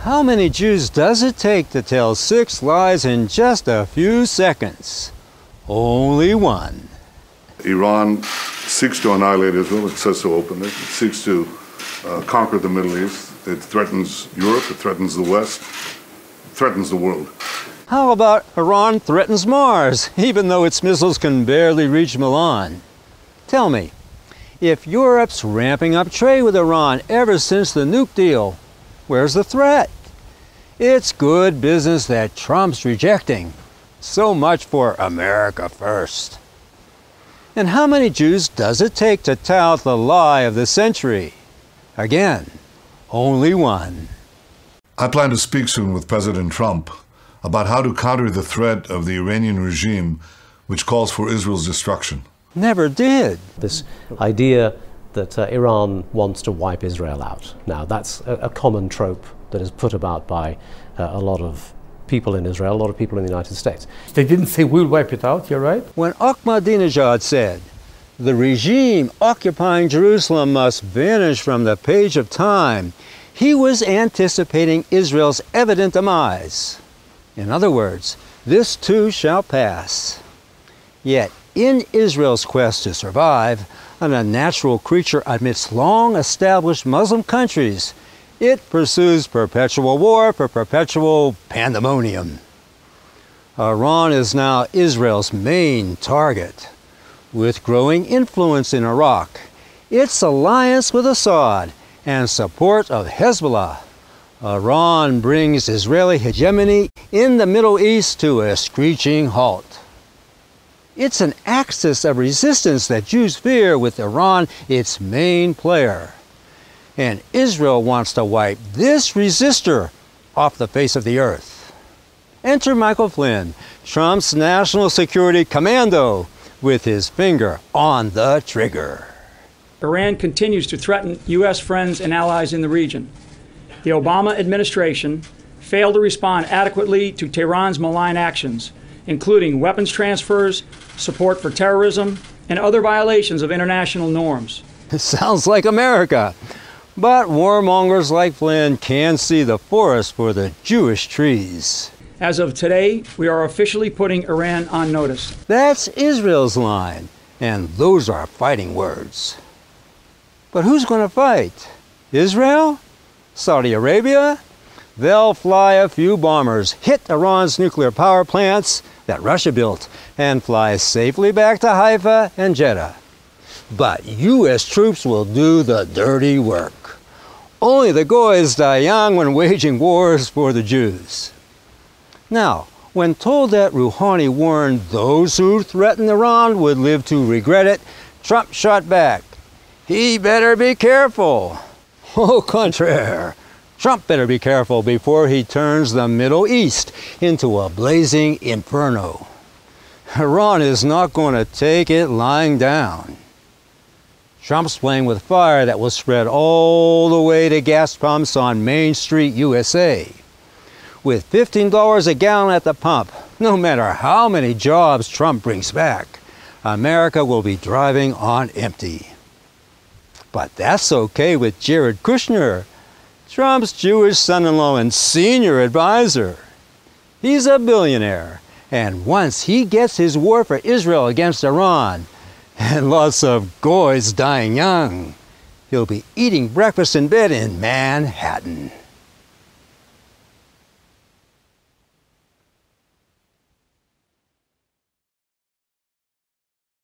How many Jews does it take to tell 6 lies in just a few seconds? Only one. Iran seeks to annihilate Israel. It says so openly. It seeks to conquer the Middle East. It threatens Europe. It threatens the West. It threatens the world. How about Iran threatens Mars, even though its missiles can barely reach Milan? Tell me, if Europe's ramping up trade with Iran ever since the nuke deal, where's the threat? It's good business that Trump's rejecting. So much for America first. And how many Jews does it take to tout the lie of the century? Again, only one. I plan to speak soon with President Trump about how to counter the threat of the Iranian regime, which calls for Israel's destruction. Never did. This idea that Iran wants to wipe Israel out. Now, that's a common trope that is put about by a lot of people in Israel, a lot of people in the United States. They didn't say we'll wipe it out, you're right. When Ahmadinejad said, the regime occupying Jerusalem must vanish from the page of time, he was anticipating Israel's evident demise. In other words, this too shall pass. Yet, in Israel's quest to survive, an unnatural creature amidst long-established Muslim countries, it pursues perpetual war for perpetual pandemonium. Iran is now Israel's main target. With growing influence in Iraq, its alliance with Assad, and support of Hezbollah, Iran brings Israeli hegemony in the Middle East to a screeching halt. It's an axis of resistance that Jews fear, with Iran its main player. And Israel wants to wipe this resistor off the face of the earth. Enter Michael Flynn, Trump's national security commando, with his finger on the trigger. Iran continues to threaten U.S. friends and allies in the region. The Obama administration failed to respond adequately to Tehran's malign actions, including weapons transfers, support for terrorism, and other violations of international norms. It sounds like America. But warmongers like Flynn can see the forest for the Jewish trees. As of today, we are officially putting Iran on notice. That's Israel's line, and those are fighting words. But who's going to fight? Israel? Saudi Arabia? They'll fly a few bombers, hit Iran's nuclear power plants that Russia built, and fly safely back to Haifa and Jeddah. But U.S. troops will do the dirty work. Only the Goys die young when waging wars for the Jews. Now, when told that Rouhani warned those who threatened Iran would live to regret it, Trump shot back. He better be careful. Au contraire. Trump better be careful before he turns the Middle East into a blazing inferno. Iran is not going to take it lying down. Trump's playing with fire that will spread all the way to gas pumps on Main Street, USA. With $15 a gallon at the pump, no matter how many jobs Trump brings back, America will be driving on empty. But that's okay with Jared Kushner, Trump's Jewish son-in-law and senior advisor. He's a billionaire, and once he gets his war for Israel against Iran, and lots of Goys dying young, he'll be eating breakfast in bed in Manhattan.